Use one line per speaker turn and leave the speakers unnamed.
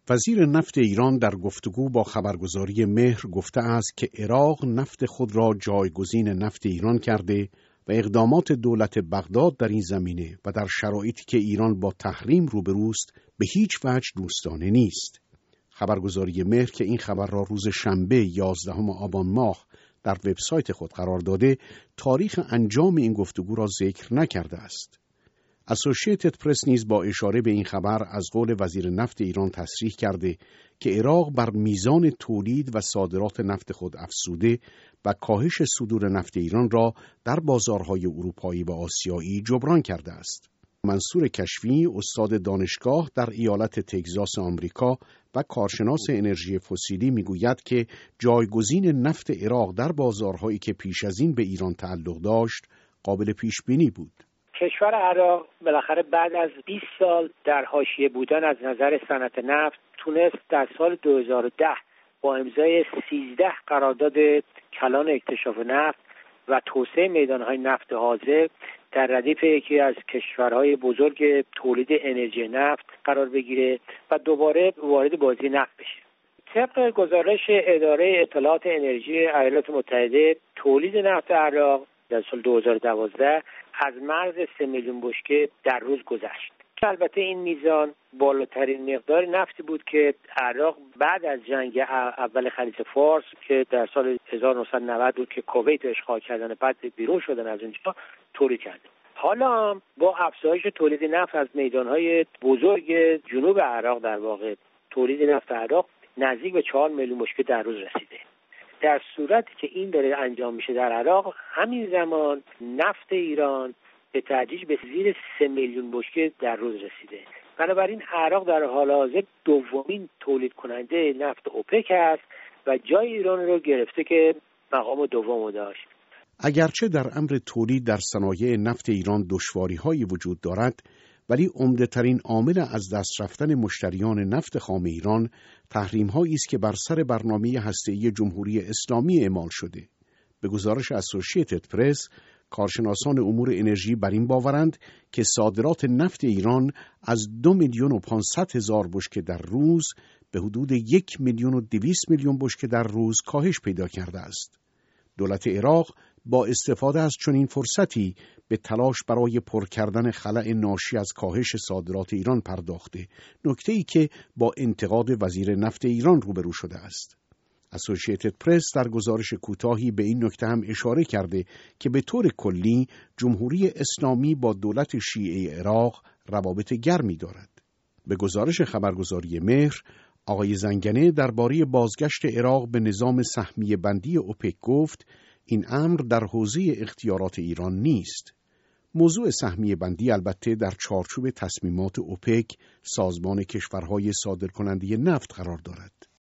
وزیر نفت ایران در گفتگو با خبرگزاری مهر گفته است که عراق نفت خود را جایگزین نفت ایران کرده و اقدامات دولت بغداد در این زمینه و در شرایطی که ایران با تحریم روبروست به هیچ وجه دوستانه نیست. خبرگزاری مهر که این خبر را روز شنبه 11 آبان ماه در وبسایت خود قرار داده، تاریخ انجام این گفتگو را ذکر نکرده است. اسوشییتد پرس نیز با اشاره به این خبر از قول وزیر نفت ایران تصریح کرده که عراق بر میزان تولید و صادرات نفت خود افزوده و کاهش صدور نفت ایران را در بازارهای اروپایی و آسیایی جبران کرده است. منصور کشفی، استاد دانشگاه در ایالت تگزاس آمریکا و کارشناس انرژی فسیلی میگوید که جایگزین نفت عراق در بازارهایی که پیش از این به ایران تعلق داشت قابل پیش بینی بود.
کشور عراق بالاخره بعد از 20 سال در حاشیه بودن از نظر صنعت نفت تونست در سال 2010 با امضای 13 قرارداد کلان اکتشاف نفت و توسعه میدانهای نفت حاضر در ردیف یکی از کشورهای بزرگ تولید انرژی نفت قرار بگیره و دوباره وارد بازی نفت بشه. طبق گزارش اداره اطلاعات انرژی ایالات متحده، تولید نفت عراق در سال 2012 از مرز 3 میلیون بشکه در روز گذشت. البته این میزان بالاترین مقدار نفتی بود که عراق بعد از جنگ اول خلیج فارس که در سال 1990 بود که کویت اشغال کردن بعد بیرون شدن از اونجا تولید کرد. حالا با افزایش تولید نفت از میدانهای بزرگ جنوب عراق، در واقع تولید نفت عراق نزدیک به 4 میلیون بشکه در روز رسیده. در صورتی که این داره انجام میشه در عراق، همین زمان نفت ایران به تدریج به زیر 3 میلیون بشکه در روز رسیده. بنابراین عراق در حال حاضر دومین تولید کننده نفت اوپک است و جای ایران رو گرفته که مقام دوم داشت.
اگرچه در امر تولید در صنایع نفت ایران دشواری‌هایی وجود دارد، ولی عمده‌ترین عامل از دست رفتن مشتریان نفت خام ایران تحریم‌هایی است که بر سر برنامه هسته‌ای جمهوری اسلامی اعمال شده. به گزارش اسوشییتد پرس، کارشناسان امور انرژی بر این باورند که صادرات نفت ایران از 2,500,000 بشکه در روز به حدود 1,200,000 بشکه در روز کاهش پیدا کرده است. دولت عراق با استفاده از چنین فرصتی به تلاش برای پر کردن خلأ ناشی از کاهش صادرات ایران پرداخته، نکته‌ای که با انتقاد وزیر نفت ایران روبرو شده است. اسوشییتد پرس در گزارش کوتاهی به این نکته هم اشاره کرده که به طور کلی جمهوری اسلامی با دولت شیعه عراق روابط گرمی دارد. به گزارش خبرگزاری مهر، آقای زنگنه درباره بازگشت عراق به نظام سهمیه بندی اوپک گفت این امر در حوزه اختیارات ایران نیست. موضوع سهمیه بندی البته در چارچوب تصمیمات اوپک، سازمان کشورهای صادرکننده نفت قرار دارد.